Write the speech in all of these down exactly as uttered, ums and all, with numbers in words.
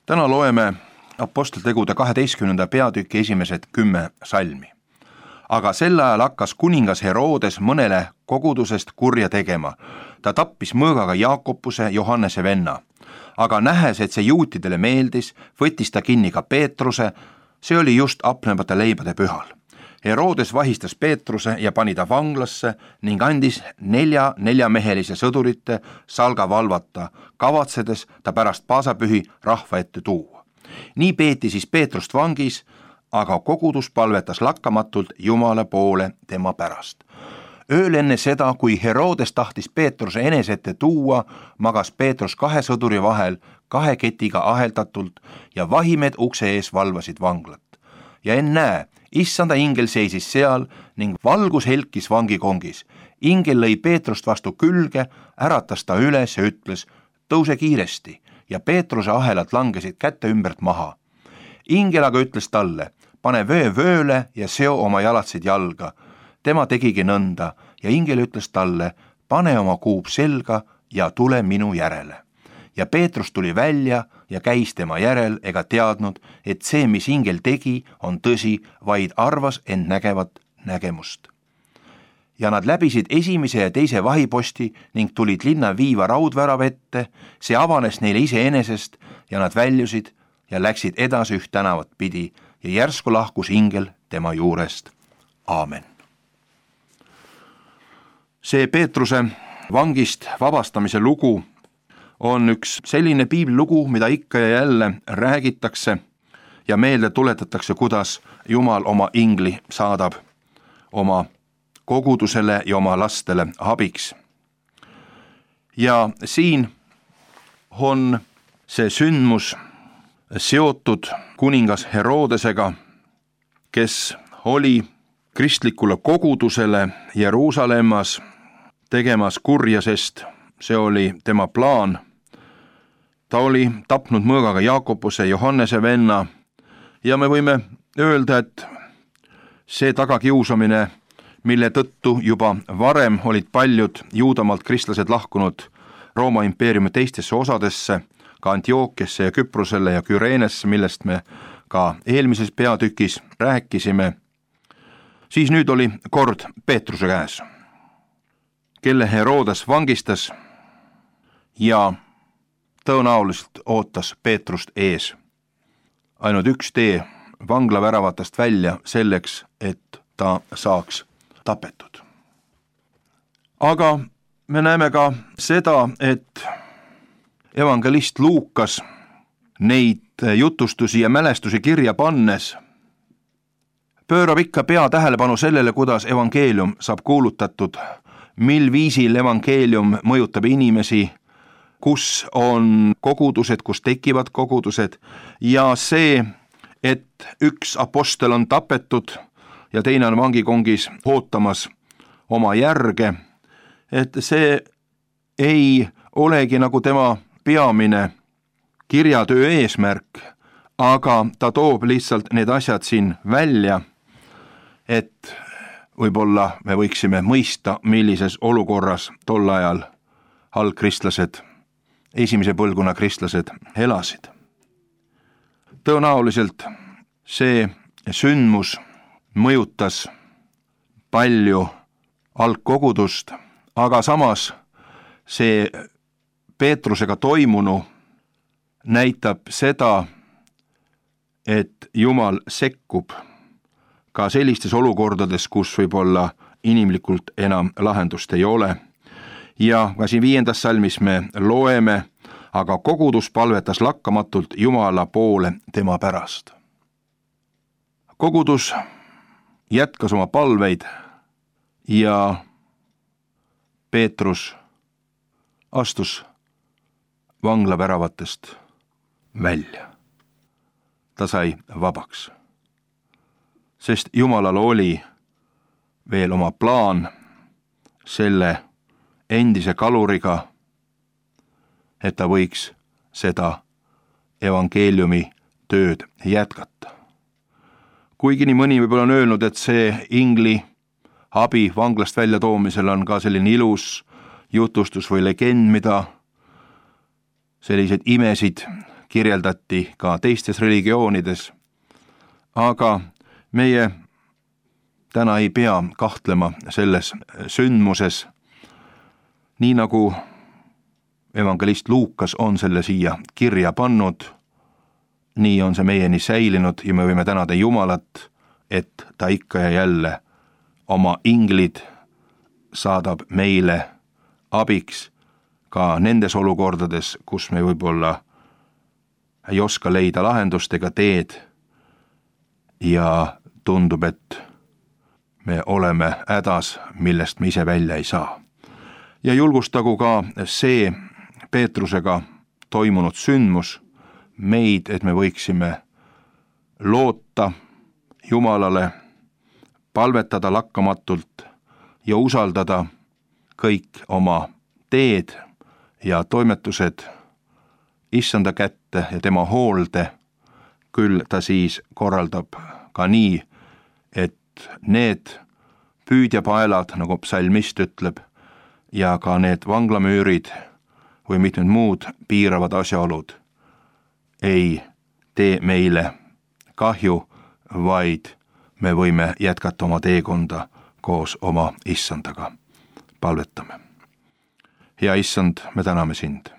Täna loeme Apostlitegude kaheteistkümnenda peatüki esimesed kümme salmi. Aga sel ajal hakkas kuningas Herodes mõnele kogudusest kurja tegema. Ta tappis mõõgaga Jaakopuse, Johannese venna. Aga nähes, et see juutidele meeldis, võttis ta kinni ka Peetruse, see oli just apnevate leibade pühal. Herodes vahistas Peetruse ja pani ta vanglasse ning andis nelja neljamehelise sõdurite salga valvata, kavatsedes ta pärast paasapühi rahva ette tuua. Nii peeti siis Peetrust vangis, aga kogudus palvetas lakkamatult Jumala poole tema pärast. Ööl enne seda, kui Herodes tahtis Peetruse enese ette tuua, magas Peetrus kahe sõduri vahel kahe ketiga aheldatult ja vahimed ukse ees valvasid vanglat. Ja ennäe, issanda ingel seisis seal ning valgus helkis vangikongis. Ingel lõi Peetrust vastu külge, äratas ta üles ja ütles, tõuse kiiresti, ja Peetruse ahelad langesid kätte ümbert maha. Ingel aga ütles talle, pane vöö vööle ja seo oma jalatsid jalga. Tema tegigi nõnda ja ingel ütles talle, pane oma kuub selga ja tule minu järele. Ja Peetrus tuli välja ja käis tema järel ega teadnud, et see, mis ingel tegi, on tõsi, vaid arvas end nägevat nägemust. Ja nad läbisid esimese ja teise vahiposti ning tulid linna viiva raudvärava ette, see avanes neile iseenesest ja nad väljusid ja läksid edasi üht tänavat pidi ja järsku lahkus ingel tema juurest. Aamen. See Peetruse vangist vabastamise lugu on üks selline piiblilugu, mida ikka ja jälle räägitakse ja meelde tuletatakse, kuidas Jumal oma ingli saadab oma kogudusele ja oma lastele abiks. Ja siin on see sündmus seotud kuningas Herodesega, kes oli kristlikule kogudusele Jeruusalemmas tegemas kurja, sest see oli tema plaan. Ta oli tapnud mõõgaga Jaakopuse, Johannese venna ja me võime öelda, et see tagakiusamine, mille tõttu juba varem olid paljud juudamaalt kristlased lahkunud Rooma impeeriumi teistesse osadesse, ka Antiookiasse ja Küprosele ja Küreenesse, millest me ka eelmises peatükis rääkisime, siis nüüd oli kord Peetruse käes, kelle Herodes vangistas ja tõenäoliselt ootas Peetrust ees. Ainult üks tee vanglaväravatest välja selleks, et ta saaks tapetud. Aga me näeme ka seda, et evangelist Luukas neid jutustusi ja mälestusi kirja pannes pöörab ikka pea tähelepanu sellele, kuidas evangeelium saab kuulutatud, mil viisil evangeelium mõjutab inimesi, kus on kogudused, kus tekivad kogudused ja see, et üks apostel on tapetud ja teine on vangikongis ootamas oma järge, et see ei olegi nagu tema peamine kirjatöö eesmärk, aga ta toob lihtsalt need asjad siin välja, et võib-olla me võiksime mõista, millises olukorras tol ajal algkristlased, esimese põlvkonna kristlased elasid. Tõenäoliselt see sündmus mõjutas palju algkogudust, aga samas see Peetrusega toimunu näitab seda, et Jumal sekkub ka sellistes olukordades, kus võib-olla inimlikult enam lahendust ei ole. Ja ka siin viiendas salmis me loeme, aga kogudus palvetas lakkamatult Jumala poole tema pärast. Kogudus jätkas oma palveid ja Peetrus astus vanglaväravatest välja. Ta sai vabaks, sest Jumalal oli veel oma plaan selle endise kaluriga, et ta võiks seda evangeeliumi tööd jätkata. Kuigi nii mõni võib-olla on öelnud, et see ingli abi vanglast välja toomisel on ka selline ilus jutustus või legend, mida selliseid imesid kirjeldati ka teistes religioonides, aga meie täna ei pea kahtlema selles sündmuses, nii nagu evangelist Luukas on selle siia kirja pannud, nii on see meieni säilinud ja me võime tänada Jumalat, et ta ikka ja jälle oma inglid saadab meile abiks ka nendes olukordades, kus me võib-olla ei oska leida lahendust ega teed ja tundub, et me oleme hädas, millest me ise välja ei saa. Ja julgustagu ka see Peetrusega toimunud sündmus meid, et me võiksime loota Jumalale, palvetada lakkamatult ja usaldada kõik oma teed ja toimetused Issanda kätte ja tema hoolde, küll ta siis korraldab ka nii, et need püüdjapaelad, nagu psalmist ütleb, ja ka need vanglamüürid või mitmed muud piiravad asjaolud ei tee meile kahju, vaid me võime jätkata oma teekonda koos oma Issandaga. Palvetame. Hea Issand, me täname sind.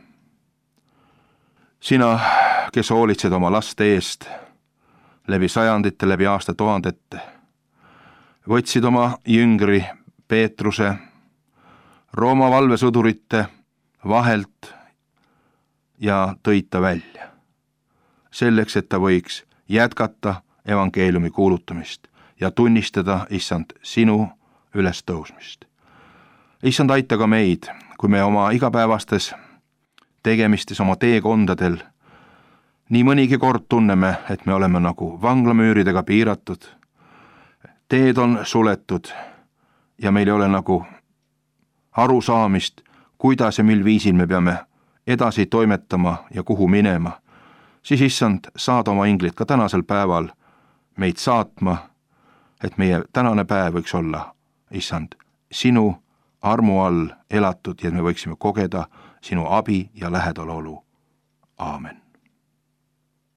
Sina, kes hoolitsed oma laste eest läbi sajandite, läbi aastatuhandete, võtsid oma jüngri Peetruse Rooma valvesõdurite vahelt ja tõid ta välja, selleks, et ta võiks jätkata evangeeliumi kuulutamist ja tunnistada, Issand, sinu ülestõusmist. Issand, aita ka meid, kui me oma igapäevastes tegemistes, oma teekondadel nii mõnigi kord tunneme, et me oleme nagu vanglamüüridega piiratud, teed on suletud ja meil ei ole nagu arusaamist, kuidas ja mil viisil me peame edasi toimetama ja kuhu minema, siis Issand, saad oma inglid ka tänasel päeval meid saatma, et meie tänane päev võiks olla, Issand, sinu armu all elatud ja me võiksime kogeda sinu abi ja lähedalolu. Aamen.